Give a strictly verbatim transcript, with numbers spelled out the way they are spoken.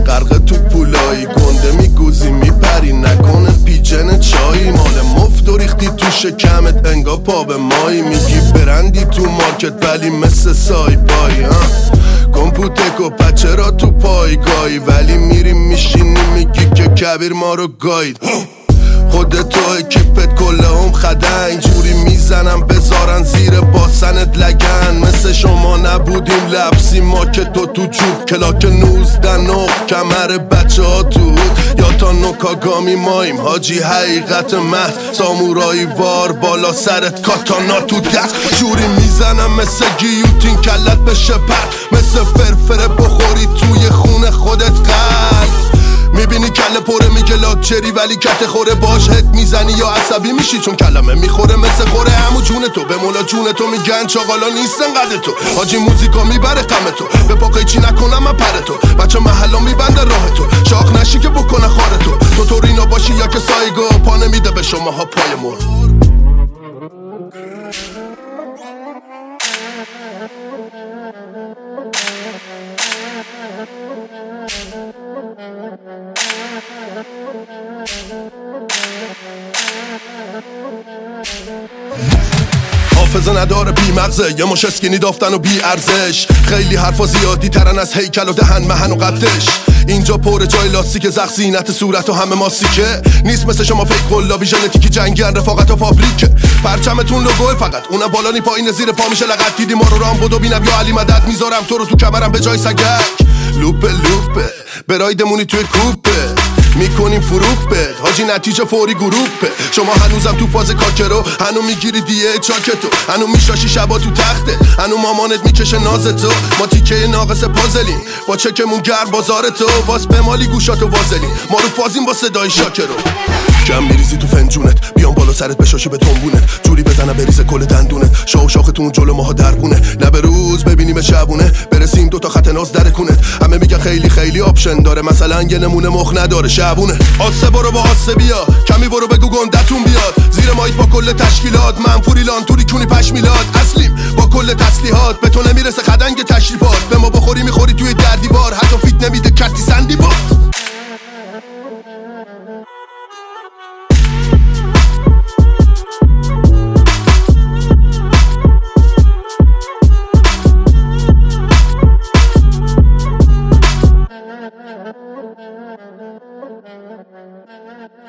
غرق تو پولایی گنده میگوزی میپری نکنه پیجن چایی مال مفت و ریختی تو شکمت انگا پا به مایی میگی برندی تو مارکت ولی مثل سای پایی کمپوتک و بچه را تو پایگاهی ولی میریم میشینی میگی که کبیر ما رو گاید خودتو اکیپت کله هم خده اینجوری میزنم بذارن زیر باسنت لگن مثل شما نبودیم لبسی ما که تو تو جوب کلاک نوزده نق کمر بچه ها تو یا تا نوکاگامی ماییم حاجی حقیقت محض سامورایی وار بالا سرت کاتانا تو دست جوری میزنم مثل گیوتین کلت بشه پرد مثل فرفره بخوری توی خون خودت قلب میبینی کله پره میگه لاکچری ولی کت خوره باش هت میزنی یا عصبی میشی چون کلمه میخوره مثل خوره همو جون تو به مولا جون تو میگن چاقالا نیستن قد تو حاجی موزیکا میبره غم تو به پاقای چی نکنم من پر تو بچه محلا میبنده راه تو شاخ نشی که بکنه خاره تو تو تو رینا باشی یا که سایگو پا نمیده به شماها پایمون حافظه نداره بی مغزه یه مش اسکینی دافتن و بی ارزش خیلی حرفا زیادی ترن از هیکل و دهن مهن و قدش اینجا پر جای لاستیک زخ زینت صورت و همه ماسیکه نیست مثل شما فیک قلابی ژنتیکی جنگیان رفاقت و فابریکه پرچمتون لوگوه فقط اونم بالانی پایین زیر پا میشه لغت دیدی ما رو رام بودو بینم یا علی مدد میذارم تو رو تو کمرم به جای سگک لوپه لوپه برایدمونی توی کوپه میکنیم فروپه حاجی نتیجه فوری گروپه شما هنوزم تو فاز کاکرو هنو میگیری دیه چاکتو هنو میشاشی شبا تو تخته هنو مامانت میکشه نازتو ما تیکه ناقص پازلیم با چکمون گرم بازارتو باز به مالی گوشاتو وازلیم ما رو فازیم با صدای شاکرو کم میریزی تو فنجونت بیام بالا سرت بشاشی به تنبونت جوری بزنه بریزه کل دندونت شاو شاختون جلو ماها دربونه نه به روز ببینیم شبونه برسیم دو تا خط ناز در کونت همه میگن خیلی خیلی آپشن داره مثلا یه نمونه مخ نداره شبونه آسه برو با آسه بیا کمی برو بگو گندتون بیاد زیر مایک با کل تشکیلات منفوری لانتوری کونی پش میلاد اصلیم با کل تسلیحات به تو نمیرسه خدنگ تشریفات به ما بخوری میخوری توی دردی بار حتی فیت نمیده کتی سندی بار Thank you.